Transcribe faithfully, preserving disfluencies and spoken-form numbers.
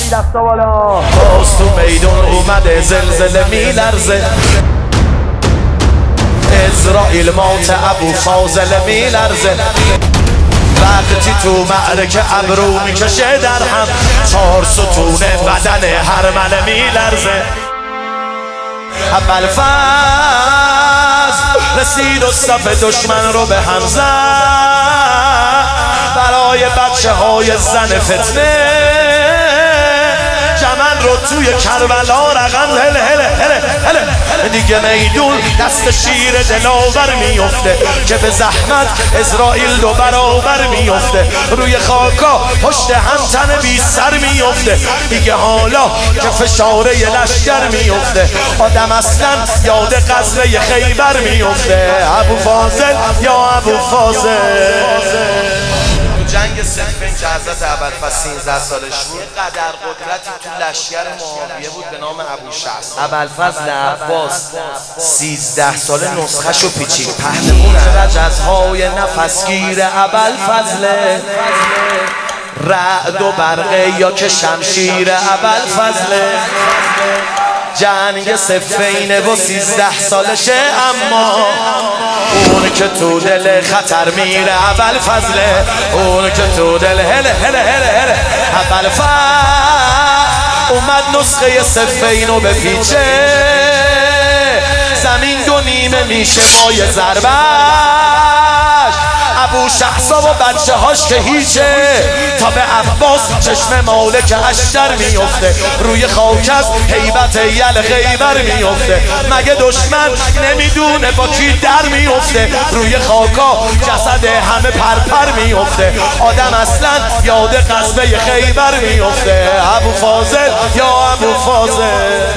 دستا بالا. باز تو میدون اومده زلزله میلرزه، اسرائیل موت ابو فاضل میلرزه. وقتی تو معرکه ابرو میکشه در هم، چهار ستون بدن هرمله میلرزه. ابوالفضل رسید و صف دشمن رو به هم زد، برای بچه های زن فتنه جمل رو توی کربلا رقم هله هله هله هله. دیگه میدون دست شیر دلاور میفته که به زحمت اسرائیل دو برابر میفته. روی خاکا پشت هم تن بی سر میفته. دیگه حالا که فشاره لشکر میفته، آدم اصلا یاد غزوه خیبر میفته. ابو فاضل یا ابو فاضل. جنگ صفین که حضرت ابوالفضل سیزده سالش بود، قدر قدرتی تو لشکر معاویه بود به نام ابو شخص. ابوالفضل عباس سیزده ساله نسخه شو پیچید. پهلوان رجزهای نفسگیر ابوالفضل، رعد و برقه یا که شمشیر ابوالفضل. جنگ صفینه و سیزده سالشه، اما اون که تو دل خطر میره ابوالفضله. اون که تو دل هله هله هله هله. ابوالفضل اومد نسخه صفینو به پیچه، زمین دو نیمه میشه مای ضربش. ابو شخصا و بچه هاش که هیچه، تا به عباس چشم مالک اشتر میفته. روی خاک از هیبت یل خیبر میفته. مگه دشمن نمیدونه با کی در میفته؟ روی خاکا جسد همه پرپر میفته. آدم اصلا یاد غزوه خیبر میفته. ابو فاضل یا ابو فاضل.